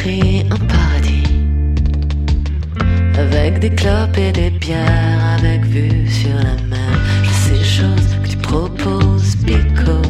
décrit un paradis avec des clopes et des bières, avec vue sur la mer. Je sais les choses que tu proposes, Pico.